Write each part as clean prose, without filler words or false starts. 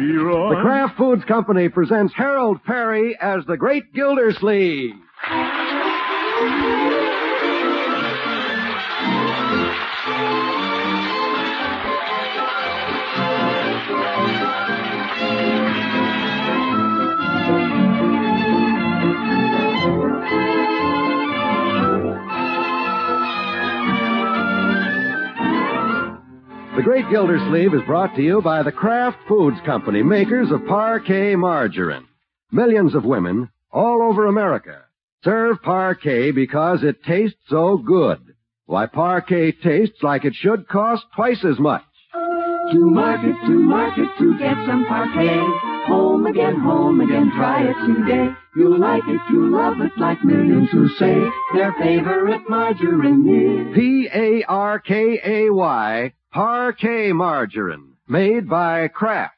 Leroy. The Kraft Foods Company presents Harold Perry as the Great Gildersleeve. The Great Gildersleeve is brought to you by the Kraft Foods Company, makers of Parquet margarine. Millions of women all over America serve Parquet because it tastes so good. Why, Parquet tastes like it should cost twice as much. To market, to get some Parquet. Home again, try it today. You'll like it, you'll love it, like millions who say their favorite margarine is Parkay, Parquet margarine, made by Kraft.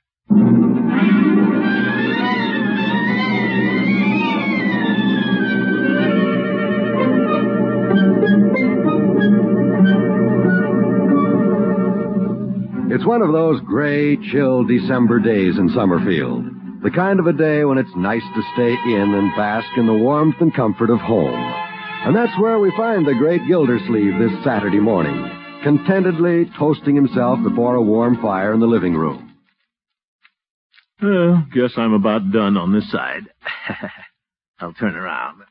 It's one of those gray, chill December days in Summerfield. The kind of a day when it's nice to stay in and bask in the warmth and comfort of home. And that's where we find the Great Gildersleeve this Saturday morning, contentedly toasting himself before a warm fire in the living room. Guess I'm about done on this side. I'll turn around.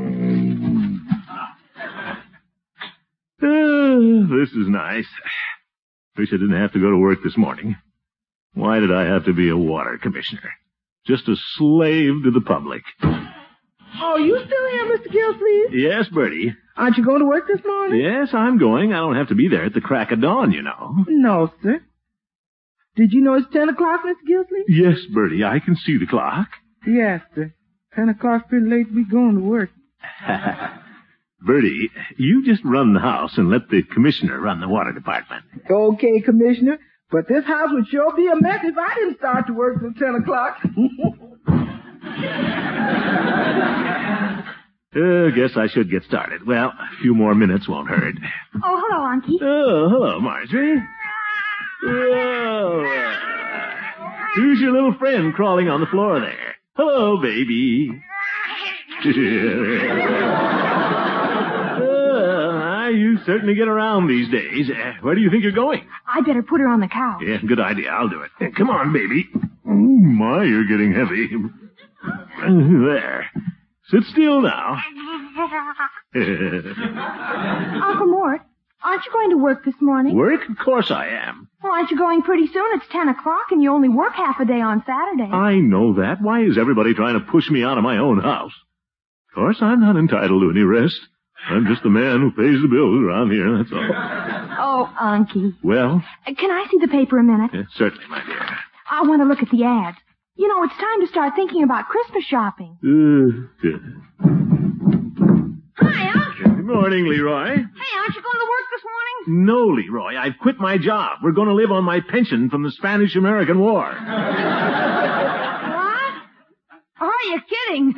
This is nice. Wish I didn't have to go to work this morning. Why did I have to be a water commissioner? Just a slave to the public. Oh, you still here, Mr. Gildersleeve? Yes, Bertie. Aren't you going to work this morning? Yes, I'm going. I don't have to be there at the crack of dawn, you know. No, sir. Did you know it's 10 o'clock, Mr. Gildersleeve? Yes, Bertie, I can see the clock. Yes, sir. 10 o'clock's pretty late to be going to work. Bertie, you just run the house and let the commissioner run the water department. Okay, Commissioner. But this house would sure be a mess if I didn't start to work till 10 o'clock. Guess I should get started. Well, a few more minutes won't hurt. Oh, hello, Unky. Oh, hello, Marjorie. Oh, who's your little friend crawling on the floor there? Hello, baby. You certainly get around these days. Where do you think you're going? I better put her on the couch. Yeah, good idea. I'll do it. Come on, baby. Oh, my, you're getting heavy. There. Sit still now. Uncle Mort, aren't you going to work this morning? Work? Of course I am. Well, aren't you going pretty soon? It's 10 o'clock and you only work half a day on Saturday. I know that. Why is everybody trying to push me out of my own house? Of course, I'm not entitled to any rest. I'm just the man who pays the bills around here, that's all. Oh, Unky. Well? Can I see the paper a minute? Yeah, certainly, my dear. I want to look at the ads. You know, it's time to start thinking about Christmas shopping. Hi, Unc. Good morning, Leroy. Hey, aren't you going to work this morning? No, Leroy. I've quit my job. We're going to live on my pension from the Spanish-American War. What? Are you kidding?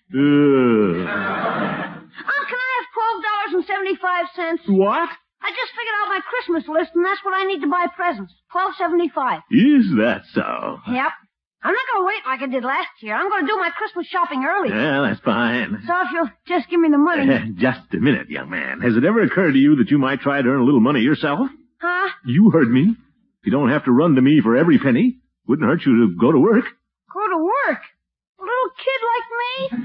Can I have $12.75? What? I just figured out my Christmas list, and that's what I need to buy presents. $12.75. Is that so? Yep. I'm not going to wait like I did last year. I'm going to do my Christmas shopping early. Yeah, that's fine. So if you'll just give me the money. Just a minute, young man. Has it ever occurred to you that you might try to earn a little money yourself? Huh? You heard me. You don't have to run to me for every penny. Wouldn't hurt you to go to work. Go to work? A little kid like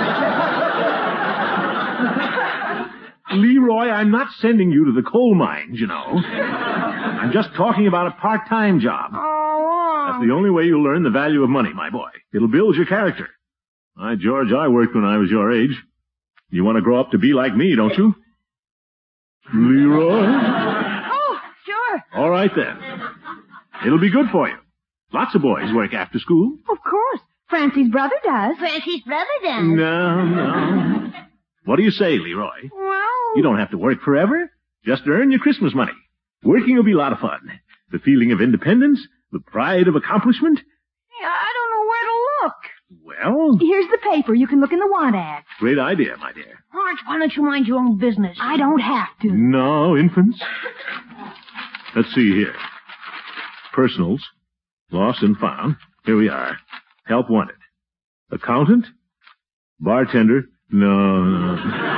me? Leroy, I'm not sending you to the coal mines, you know. I'm just talking about a part-time job. Oh, That's the only way you'll learn the value of money, my boy. It'll build your character. Why, George, I worked when I was your age. You want to grow up to be like me, don't you? Leroy? Oh, sure. All right, then. It'll be good for you. Lots of boys work after school. Of course. Francie's brother does. Francie's brother does. No. What do you say, Leroy? Well... You don't have to work forever. Just earn your Christmas money. Working will be a lot of fun. The feeling of independence, the pride of accomplishment. Yeah, I don't know where to look. Well... Here's the paper. You can look in the want ad. Great idea, my dear. Marge, why don't you mind your own business? I don't have to. No, infants. Let's see here. Personals. Lost and found. Here we are. Help wanted. Accountant? Bartender? No.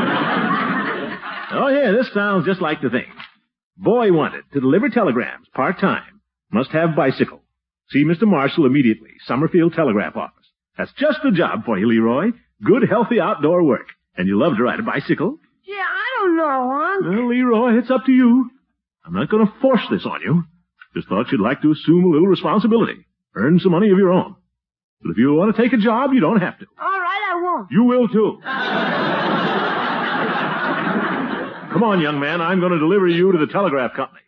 Oh, yeah, this sounds just like the thing. Boy wanted to deliver telegrams, part-time. Must have bicycle. See Mr. Marshall immediately, Summerfield Telegraph Office. That's just the job for you, Leroy. Good, healthy outdoor work. And you love to ride a bicycle? Yeah, I don't know, Unc. Well, Leroy, it's up to you. I'm not going to force this on you. Just thought you'd like to assume a little responsibility. Earn some money of your own. But if you want to take a job, you don't have to. All right, I won't. You will, too. Come on, young man. I'm going to deliver you to the telegraph company.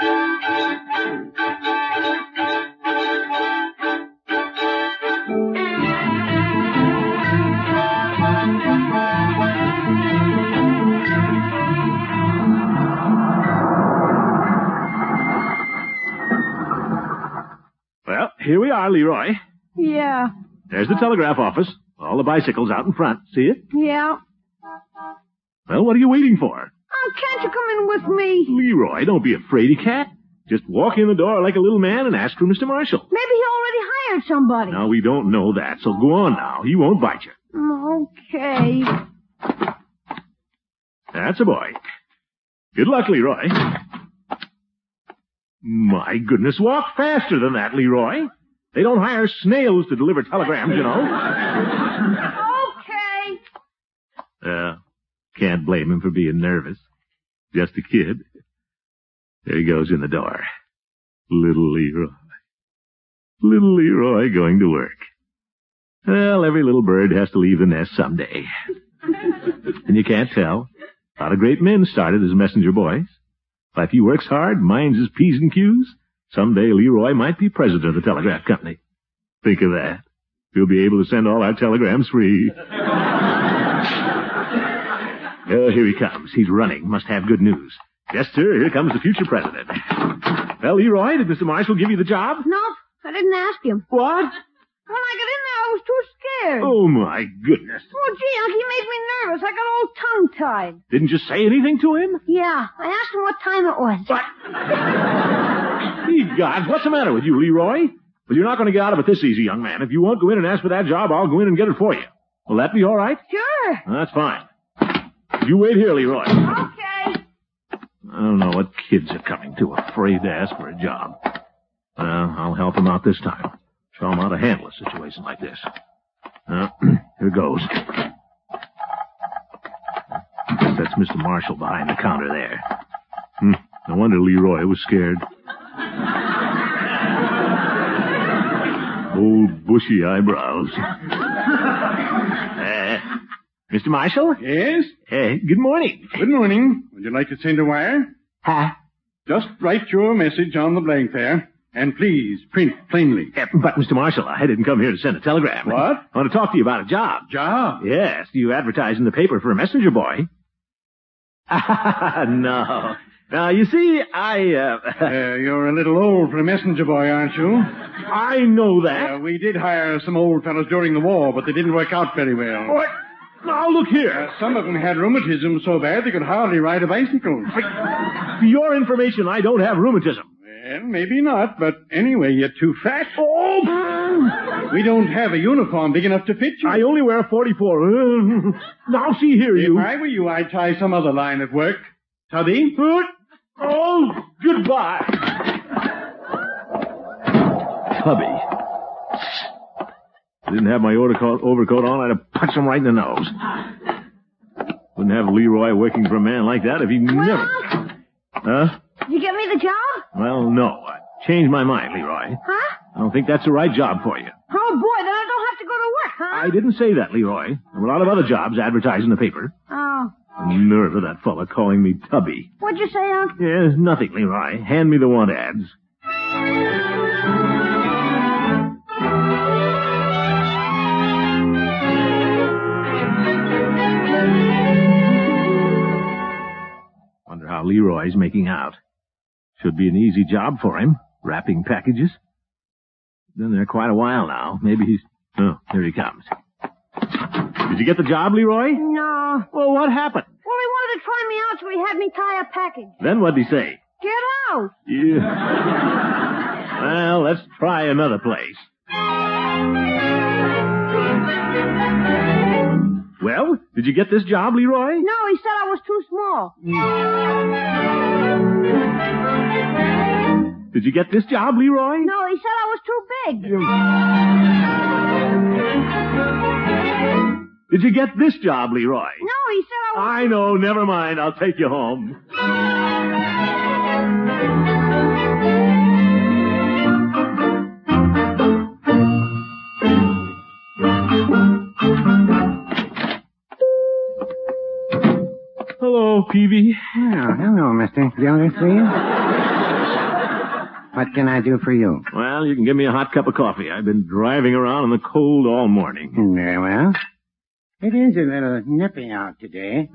Well, here we are, Leroy. Yeah. There's the telegraph office. All the bicycles out in front. See it? Yeah. Well, what are you waiting for? Oh, can't you come in with me? Leroy, don't be a fraidy cat. Just walk in the door like a little man and ask for Mr. Marshall. Maybe he already hired somebody. Now, we don't know that, so go on now. He won't bite you. Okay. That's a boy. Good luck, Leroy. My goodness, walk faster than that, Leroy. They don't hire snails to deliver telegrams, you know. Okay. Can't blame him for being nervous. Just a kid. There he goes in the door. Little Leroy. Little Leroy going to work. Well, every little bird has to leave the nest someday. And you can't tell. A lot of great men started as messenger boys. But if he works hard, minds his P's and Q's, someday Leroy might be president of the telegraph company. Think of that. We'll be able to send all our telegrams free. Oh, here he comes. He's running. Must have good news. Yes, sir. Here comes the future president. Well, Leroy, did Mr. Marshall give you the job? Nope. I didn't ask him. What? When I got in there, I was too scared. Oh, my goodness. Oh, gee, Unc, he made me nervous. I got all tongue-tied. Didn't you say anything to him? Yeah. I asked him what time it was. What? Ye gods, what's the matter with you, Leroy? Well, you're not going to get out of it this easy, young man. If you won't go in and ask for that job, I'll go in and get it for you. Will that be all right? Sure. That's fine. You wait here, Leroy. Okay. I don't know what kids are coming to, afraid to ask for a job. Well, I'll help them out this time. Show them how to handle a situation like this. Here goes. That's Mr. Marshall behind the counter there. No wonder Leroy was scared. Old bushy eyebrows. Mr. Marshall? Yes? Good morning. Good morning. Would you like to send a wire? Huh? Just write your message on the blank there. And please, print plainly. But, Mr. Marshall, I didn't come here to send a telegram. What? I want to talk to you about a job. Job? Yes. You advertise in the paper for a messenger boy. No. Now, you see, You're a little old for a messenger boy, aren't you? I know that. We did hire some old fellows during the war, but they didn't work out very well. What? Now, look here. Some of them had rheumatism so bad they could hardly ride a bicycle. For your information, I don't have rheumatism. Well, maybe not, but anyway, you're too fat. Oh! We don't have a uniform big enough to fit you. I only wear 44. Now, see here, you. If I were you, I'd try some other line of work. Tubby? Oh, goodbye. Tubby. If I didn't have my overcoat on, I'd have punched him right in the nose. Wouldn't have Leroy working for a man like that if he never... Huh? Did you get me the job? Well, no. I changed my mind, Leroy. Huh? I don't think that's the right job for you. Oh, boy, then I don't have to go to work, huh? I didn't say that, Leroy. There were a lot of other jobs advertised in the paper. Oh. The nerve of that fella calling me Tubby. What'd you say, Unc? Yes, nothing, Leroy. Hand me the want ads. Wonder how Leroy's making out. Should be an easy job for him, wrapping packages. Been there quite a while now. Maybe he's... Oh, here he comes. Did you get the job, Leroy? No. Well, what happened? Well, he wanted to try me out, so he had me tie a package. Then what'd he say? Get out. Yeah. Well, let's try another place. Well, did you get this job, Leroy? No, he said I was too small. Did you get this job, Leroy? No, he said I was too big. Did you get this job, Leroy? No, he said I was... I know, never mind. I'll take you home. Hello, Peavy. Oh, hello, Mr. Gildersleeve. What can I do for you? Well, you can give me a hot cup of coffee. I've been driving around in the cold all morning. Very well. It is a little nippy out today.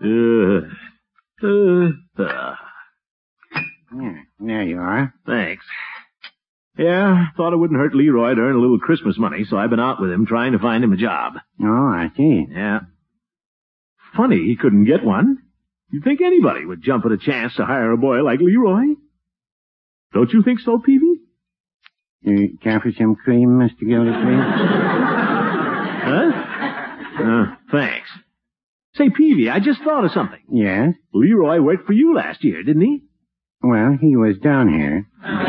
Yeah, there you are. Thanks. Yeah, thought it wouldn't hurt Leroy to earn a little Christmas money, so I've been out with him trying to find him a job. Oh, I see. Yeah. Funny he couldn't get one. You'd think anybody would jump at a chance to hire a boy like Leroy. Don't you think so, Peavy? You care for some cream, Mr. Gildersleeve? Huh? Thanks. Say, Peavy, I just thought of something. Yes? Leroy worked for you last year, didn't he? Well, he was down here.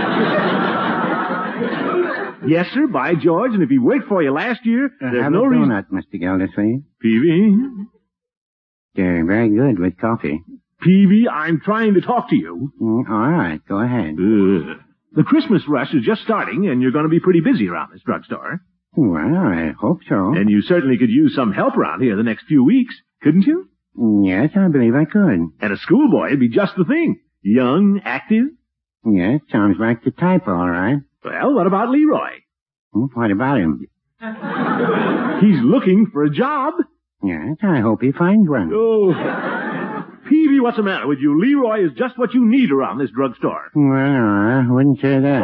Yes, sir, by George, and if he worked for you last year, there's have no a reason... donut, Mr. Gildersleeve. Peavy? They're very good with coffee. Peavy, I'm trying to talk to you. All right, go ahead. The Christmas rush is just starting, and you're going to be pretty busy around this drugstore. Well, I hope so. And you certainly could use some help around here the next few weeks, couldn't you? Yes, I believe I could. And a schoolboy would be just the thing. Young, active. Yes, sounds like the type, all right. Well, what about Leroy? What about him? He's looking for a job. Yes, I hope he finds one. Oh, Peavy, what's the matter with you? Leroy is just what you need around this drugstore. Well, I wouldn't say that.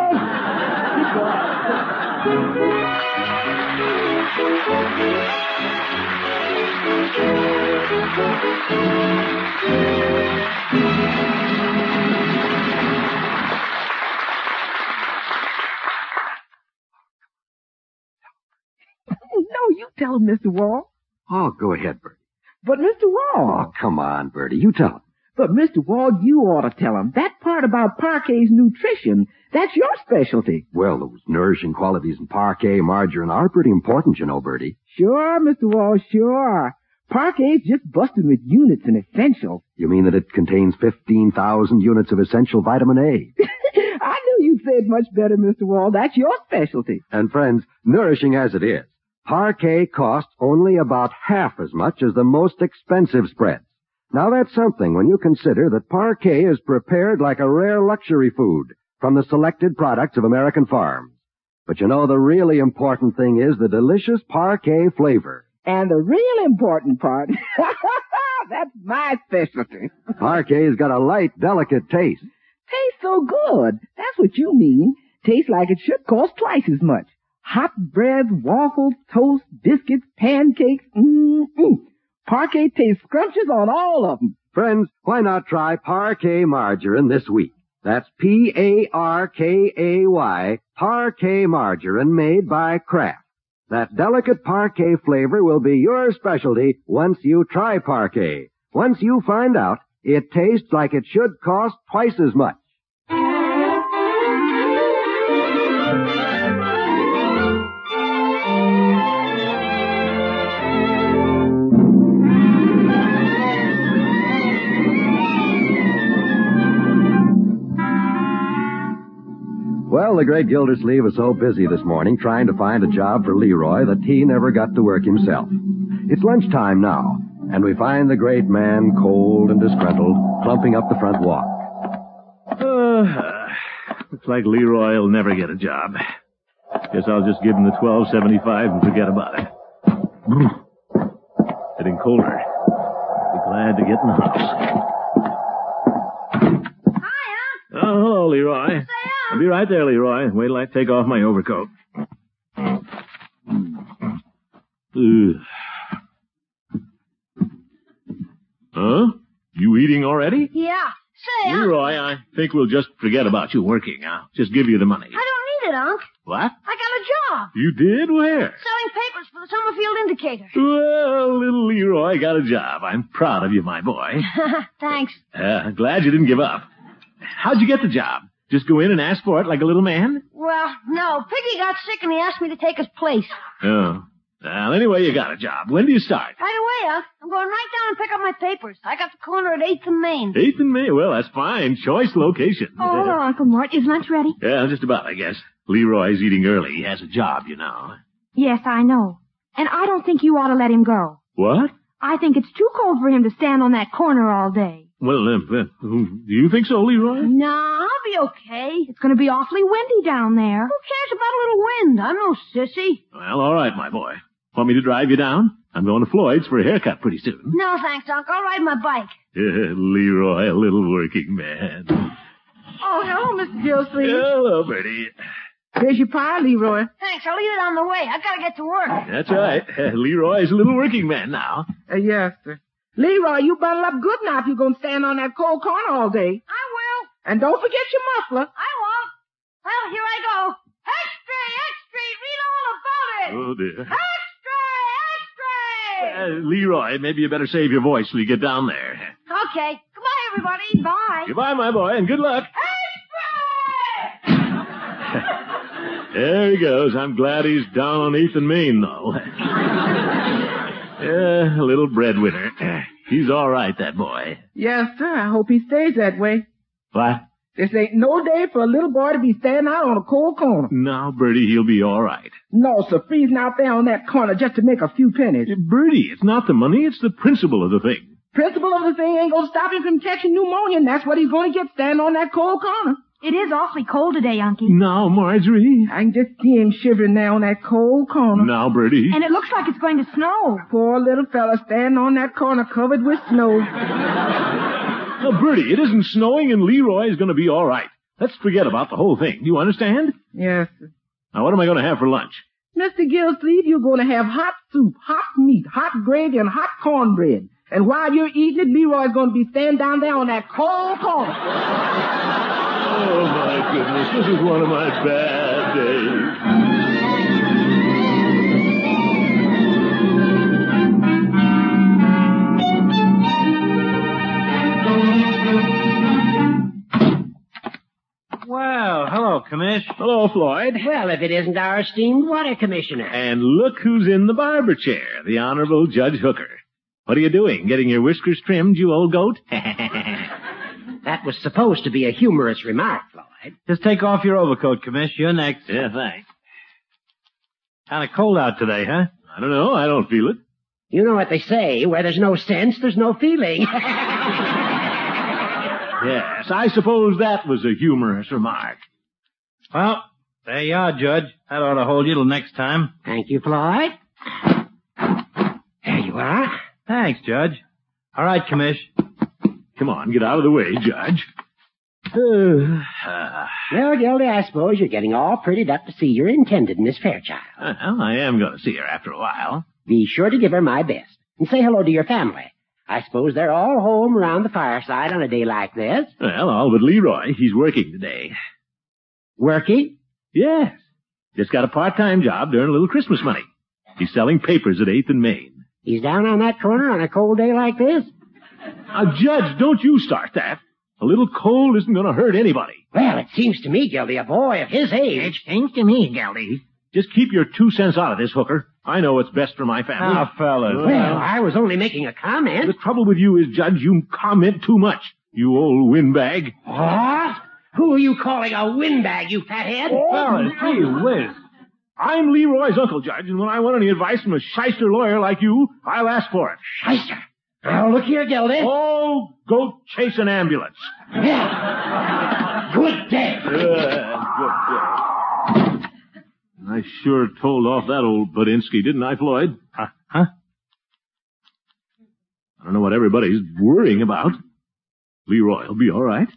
No, you tell him, Mr. Wall. Oh, go ahead, Bertie. But, Mr. Wall. Oh, come on, Bertie. You tell him. But, Mr. Wall, you ought to tell him. That part about Parquet's nutrition, that's your specialty. Well, those nourishing qualities in Parquet margarine are pretty important, you know, Bertie. Sure, Mr. Wall, sure. Parquet's just busted with units and essentials. You mean that it contains 15,000 units of essential vitamin A? I knew you'd say it much better, Mr. Wall. That's your specialty. And friends, nourishing as it is, Parquet costs only about half as much as the most expensive spreads. Now that's something when you consider that Parquet is prepared like a rare luxury food from the selected products of American farms. But you know, the really important thing is the delicious Parquet flavor. And the real important part, that's my specialty. Parquet's got a light, delicate taste. Tastes so good. That's what you mean. Tastes like it should cost twice as much. Hot breads, waffles, toast, biscuits, pancakes. Parquet tastes scrumptious on all of them. Friends, why not try Parquet margarine this week? That's Parkay, Parquet margarine made by Kraft. That delicate Parquet flavor will be your specialty once you try Parquet. Once you find out, it tastes like it should cost twice as much. Well, the great Gildersleeve was so busy this morning trying to find a job for Leroy that he never got to work himself. It's lunchtime now, and we find the great man, cold and disgruntled, clumping up the front walk. Looks like Leroy will never get a job. Guess I'll just give him the $12.75 and forget about it. Getting colder. Be glad to get in the house. Hiya. Oh, hello, Leroy. I'll be right there, Leroy. Wait till I take off my overcoat. Huh? You eating already? Yeah. Say, Leroy, I think we'll just forget about you working. I'll just give you the money. I don't need did, Unc. What? I got a job. You did? Where? Selling papers for the Summerfield Indicator. Well, little Leroy got a job. I'm proud of you, my boy. Thanks. Glad you didn't give up. How'd you get the job? Just go in and ask for it like a little man? Well, no. Piggy got sick and he asked me to take his place. Oh. Well, anyway, you got a job. When do you start? Right away, Unc. I'm going right down and pick up my papers. I got the corner at 8th and Main. 8th and May. Well, that's fine. Choice location. Oh, hello, Uncle Mort. Is lunch ready? Yeah, just about, I guess. Leroy's eating early. He has a job, you know. Yes, I know. And I don't think you ought to let him go. What? I think it's too cold for him to stand on that corner all day. Well, do you think so, Leroy? No, I'll be okay. It's going to be awfully windy down there. Who cares about a little wind? I'm no sissy. Well, all right, my boy. Want me to drive you down? I'm going to Floyd's for a haircut pretty soon. No, thanks, Unc. I'll ride my bike. Leroy, a little working man. Oh, hello, Mr. Gilsleeve. Hello, Bertie. Here's your pie, Leroy. Thanks. I'll eat it on the way. I gotta get to work. That's right. Leroy's a little working man now. Yes, sir. Leroy, you bundle up good now if you're going to stand on that cold corner all day. I will. And don't forget your muffler. I won't. Well, here I go. Extra, extra, read all about it. Oh, dear. Extra, extra. Leroy, maybe you better save your voice till you get down there. Okay. Goodbye, everybody. Bye. Goodbye, my boy, and good luck. Extra! There he goes. I'm glad he's down on 8th and Main, though. A little breadwinner. He's all right, that boy. Yes, sir. I hope he stays that way. What? This ain't no day for a little boy to be standing out on a cold corner. No, Bertie, he'll be all right. No, sir. Freezing out there on that corner just to make a few pennies. Bertie, it's not the money, it's the principle of the thing. Principle of the thing ain't going to stop him from catching pneumonia, and that's what he's going to get standing on that cold corner. It is awfully cold today, Unky. Now, Marjorie. I can just see him shivering there on that cold corner. Now, Bertie. And it looks like it's going to snow. Poor little fella standing on that corner covered with snow. Now, Bertie, it isn't snowing and Leroy is going to be all right. Let's forget about the whole thing. Do you understand? Yes, sir. Now, what am I going to have for lunch? Mr. Gilsleeve, you're going to have hot soup, hot meat, hot gravy, and hot cornbread. And while you're eating it, Leroy's going to be standing down there on that cold corner. Oh, my goodness, this is one of my bad days. Well, hello, Commish. Hello, Floyd. Well, if it isn't our esteemed water commissioner. And look who's in the barber chair, the Honorable Judge Hooker. What are you doing, getting your whiskers trimmed, you old goat? That was supposed to be a humorous remark, Floyd. Just take off your overcoat, Commish. You're next. Yeah, thanks. Kind of cold out today, huh? I don't know. I don't feel it. You know what they say, where there's no sense, there's no feeling. Yes, I suppose that was a humorous remark. Well, there you are, Judge. That ought to hold you till next time. Thank you, Floyd. There you are. Thanks, Judge. All right, Commish. Come on, get out of the way, Judge. Well, Gildy, I suppose you're getting all prettied up to see your intended, Miss Fairchild. Well, I am going to see her after a while. Be sure to give her my best. And say hello to your family. I suppose they're all home around the fireside on a day like this. Well, all but Leroy. He's working today. Working? Yes. Just got a part-time job to earn a little Christmas money. He's selling papers at 8th and Main. He's down on that corner on a cold day like this? Now, Judge, don't you start that. A little cold isn't going to hurt anybody. Well, it seems to me, Gildy, a boy of his age. It seems to me, Gildy. Just keep your 2 cents out of this, Hooker. I know what's best for my family. Now, fellas. Well, I was only making a comment. The trouble with you is, Judge, you comment too much, you old windbag. What? Who are you calling a windbag, you fathead? Fellas, gee whiz. I'm Leroy's uncle, Judge, and when I want any advice from a shyster lawyer like you, I'll ask for it. Shyster? Now, look here, Gildy. Oh, go chase an ambulance. Yeah. Good day. Good day. I sure told off that old Budinsky, didn't I, Floyd? Huh? I don't know what everybody's worrying about. Leroy will be all right.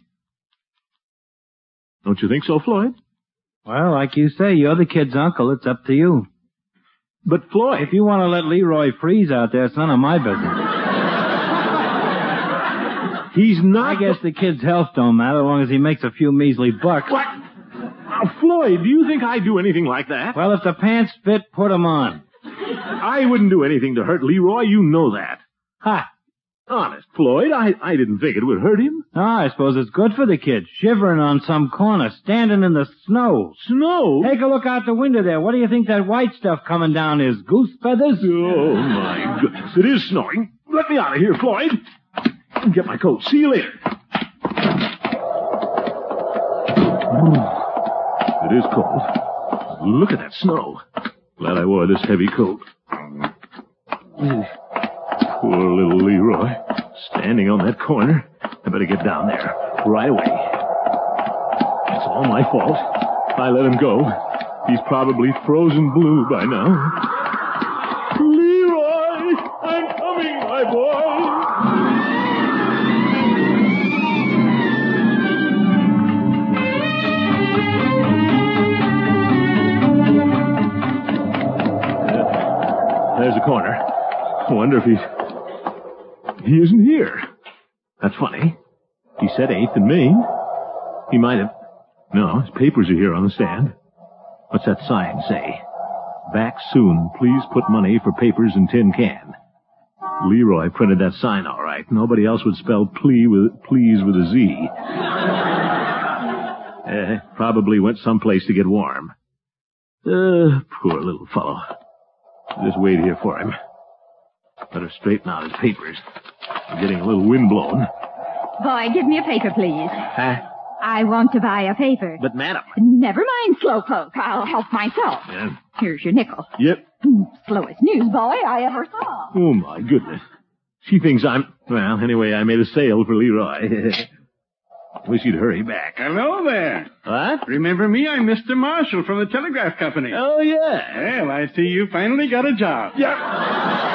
Don't you think so, Floyd? Well, like you say, you're the kid's uncle. It's up to you. But, Floyd... If you want to let Leroy freeze out there, it's none of my business. He's not... I guess the kid's health don't matter as long as he makes a few measly bucks. What? Now, Floyd, do you think I'd do anything like that? Well, if the pants fit, put 'em on. I wouldn't do anything to hurt Leroy. You know that. Ha! Honest, Floyd, I didn't think it would hurt him. Oh, I suppose it's good for the kid, shivering on some corner, standing in the snow. Snow? Take a look out the window there. What do you think that white stuff coming down is? Goose feathers? Oh, my goodness. It is snowing. Let me out of here, Floyd. Get my coat. See you later. It is cold. Look at that snow. Glad I wore this heavy coat. Poor little Leroy. Standing on that corner. I better get down there right away. It's all my fault. I let him go. He's probably frozen blue by now. Leroy! I'm coming, my boy! There's the corner. I wonder if he isn't here. That's funny. He said 8th and Main. He might have... No, his papers are here on the stand. What's that sign say? Back soon. Please put money for papers in tin can. Leroy printed that sign all right. Nobody else would spell please with a Z. Probably went someplace to get warm. Poor little fellow. Just wait here for him. Better straighten out his papers. I'm getting a little windblown. Boy, give me a paper, please. Huh? I want to buy a paper. But, madam... Never mind, Slowpoke. I'll help myself. Yeah. Here's your nickel. Yep. Slowest newsboy I ever saw. Oh, my goodness. She thinks I'm... Well, anyway, I made a sale for Leroy. Wish you'd hurry back. Hello there. What? Remember me? I'm Mr. Marshall from the Telegraph Company. Oh, yeah. Well, I see you finally got a job. Yeah.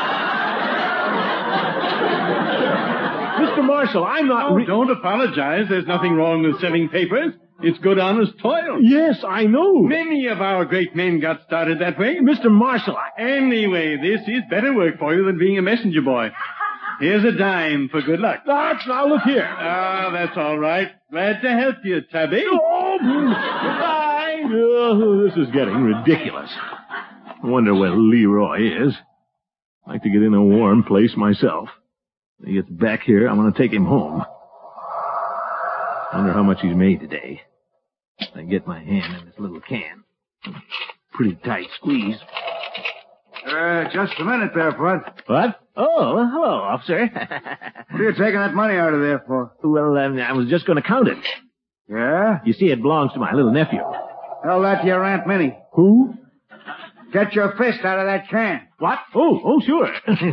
Mr. Marshall, I'm not... Oh, don't apologize. There's nothing wrong with selling papers. It's good, honest toil. Yes, I know. Many of our great men got started that way. Mr. Marshall, Anyway, this is better work for you than being a messenger boy. Here's a dime for good luck. Now, look here. Ah, that's all right. Glad to help you, Tubby. Oh, goodbye. Oh, this is getting ridiculous. I wonder where Leroy is. I'd like to get in a warm place myself. When he gets back here, I'm going to take him home. Wonder how much he's made today. I get my hand in this little can. Pretty tight squeeze. Just a minute there, Bud. What? Oh, well, hello, officer. What are you taking that money out of there for? Well, I was just going to count it. Yeah? You see, it belongs to my little nephew. Tell that to your Aunt Minnie. Who? Get your fist out of that can. What? Oh, sure.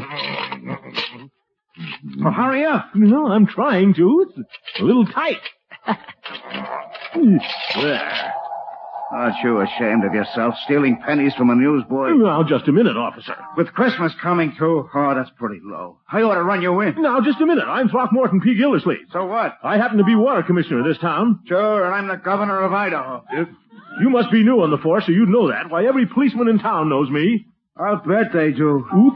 Well, hurry up. No, I'm trying to. It's a little tight. There. Aren't you ashamed of yourself, stealing pennies from a newsboy? Now, just a minute, officer. With Christmas coming, too? Oh, that's pretty low. I ought to run you in. Now, just a minute. I'm Throckmorton P. Gildersleeve. So what? I happen to be water commissioner of this town. Sure, and I'm the governor of Idaho. You must be new on the force, so you'd know that. Why, every policeman in town knows me. I'll bet they do. Oop.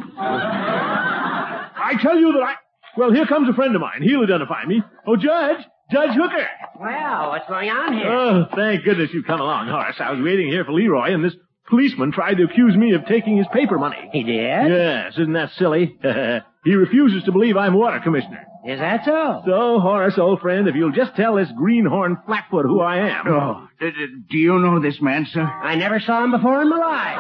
I tell you that Well, here comes a friend of mine. He'll identify me. Oh, Judge Hooker. Well, what's going on here? Oh, thank goodness you've come along, Horace. I was waiting here for Leroy, and this policeman tried to accuse me of taking his paper money. He did? Yes, isn't that silly? He refuses to believe I'm water commissioner. Is that so? So, Horace, old friend, if you'll just tell this greenhorn Flatfoot who I am. Oh, do you know this man, sir? I never saw him before in my life.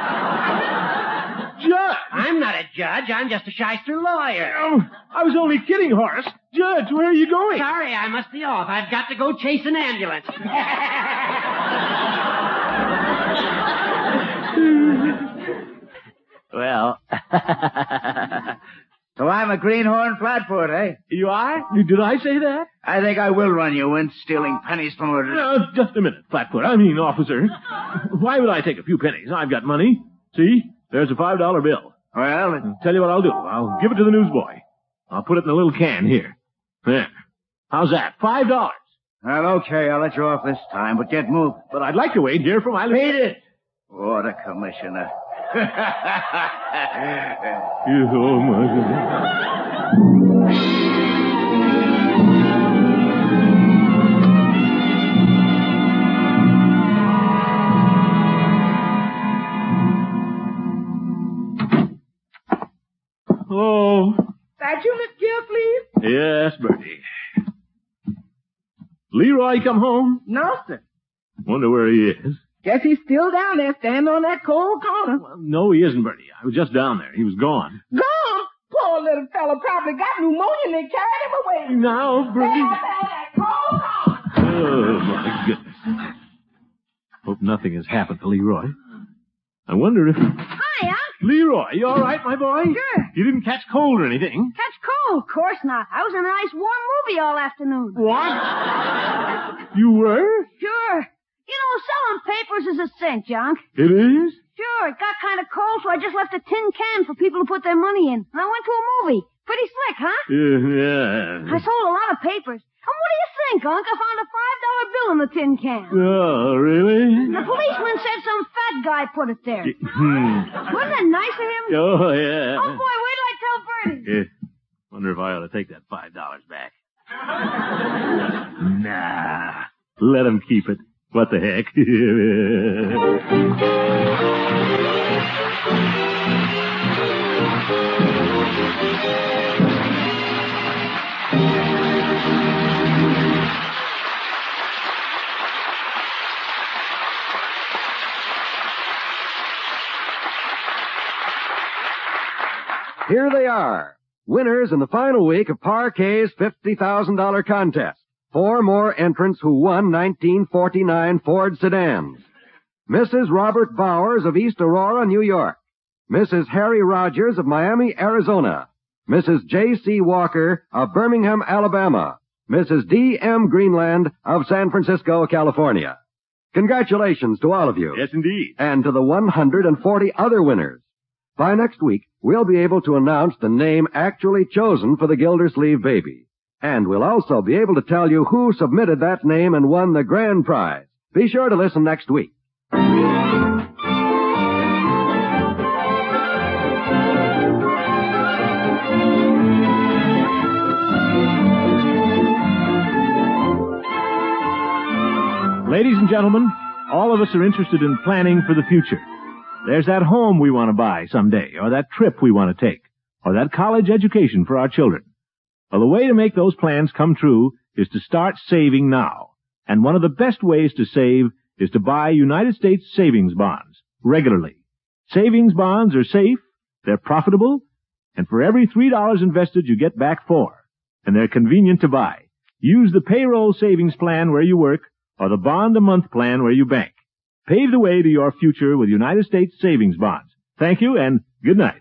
Judge! I'm not a judge. I'm just a shyster lawyer. I was only kidding, Horace. Judge, where are you going? Sorry, I must be off. I've got to go chase an ambulance. Well... So I'm a greenhorn Flatfoot, eh? You are? Did I say that? I think I will run you in, stealing pennies from a... No, just a minute, Flatfoot. I mean, officer. Why would I take a few pennies? I've got money. See? There's a $5 bill. Well... Tell you what I'll do. I'll give it to the newsboy. I'll put it in a little can here. There. How's that? $5. Well, okay, I'll let you off this time, but get moving. But I'd like to wait here for my... Beat it! Water commissioner. Oh, my goodness. that you, Miss Gilsleeve? Yes, Bertie. Leroy come home? No, sir. Wonder where he is. Guess he's still down there standing on that cold corner. Well, no, he isn't, Bertie. I was just down there. He was gone. Gone? Poor little fella probably got pneumonia and they carried him away. Now, Bertie. Down there, that cold corner. Oh, my goodness. Hope nothing has happened to Leroy. I wonder if... Hi, Unc. Leroy, you all right, my boy? Sure. You didn't catch cold or anything? Catch cold? Of course not. I was in a nice warm movie all afternoon. What? You were? Sure. You know, selling papers is a cinch, Unc. It is? Sure, it got kind of cold, so I just left a tin can for people to put their money in. And I went to a movie. Pretty slick, huh? Yeah. I sold a lot of papers. And what do you think, Unc? I found a $5 bill in the tin can. Oh, really? The policeman said some fat guy put it there. Wasn't that nice of him? Oh, yeah. Oh, boy, wait till I tell Bertie. Wonder if I ought to take that $5 back. Nah. Let him keep it. What the heck? Here they are, winners in the final week of Parquet's $50,000 contest. 4 more entrants who won 1949 Ford sedans. Mrs. Robert Bowers of East Aurora, New York. Mrs. Harry Rogers of Miami, Arizona. Mrs. J.C. Walker of Birmingham, Alabama. Mrs. D.M. Greenland of San Francisco, California. Congratulations to all of you. Yes, indeed. And to the 140 other winners. By next week, we'll be able to announce the name actually chosen for the Gildersleeve baby. And we'll also be able to tell you who submitted that name and won the grand prize. Be sure to listen next week. Ladies and gentlemen, all of us are interested in planning for the future. There's that home we want to buy someday, or that trip we want to take, or that college education for our children. Well, the way to make those plans come true is to start saving now. And one of the best ways to save is to buy United States savings bonds regularly. Savings bonds are safe, they're profitable, and for every $3 invested you get back $4. And they're convenient to buy. Use the payroll savings plan where you work or the bond-a-month plan where you bank. Pave the way to your future with United States savings bonds. Thank you and good night.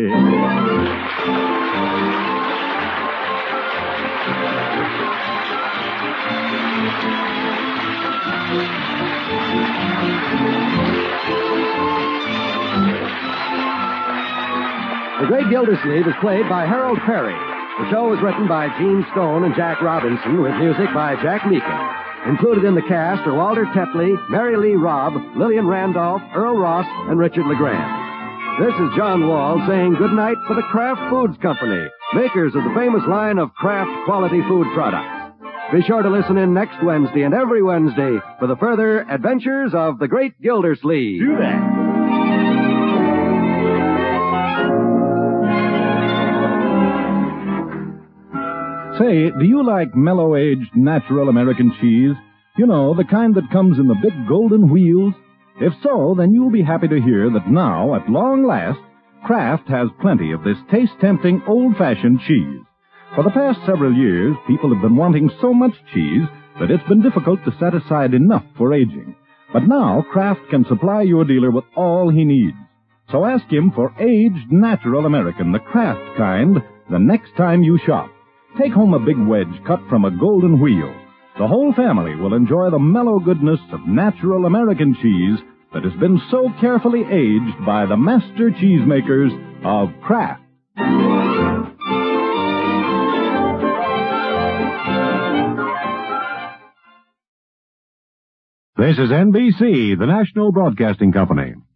The Great Gildersleeve is played by Harold Perry. The show was written by Gene Stone and Jack Robinson with music by Jack Meakin. Included in the cast are Walter Tetley, Mary Lee Robb, Lillian Randolph, Earl Ross, and Richard LeGrand. This is John Wall saying goodnight for the Kraft Foods Company, makers of the famous line of Kraft quality food products. Be sure to listen in next Wednesday and every Wednesday for the further adventures of the Great Gildersleeve. Do that. Say, do you like mellow-aged, natural American cheese? You know, the kind that comes in the big golden wheels? If so, then you'll be happy to hear that now, at long last, Kraft has plenty of this taste-tempting, old-fashioned cheese. For the past several years, people have been wanting so much cheese that it's been difficult to set aside enough for aging. But now, Kraft can supply your dealer with all he needs. So ask him for aged, natural American, the Kraft kind, the next time you shop. Take home a big wedge cut from a golden wheel. The whole family will enjoy the mellow goodness of natural American cheese that has been so carefully aged by the master cheesemakers of Kraft. This is NBC, the National Broadcasting Company.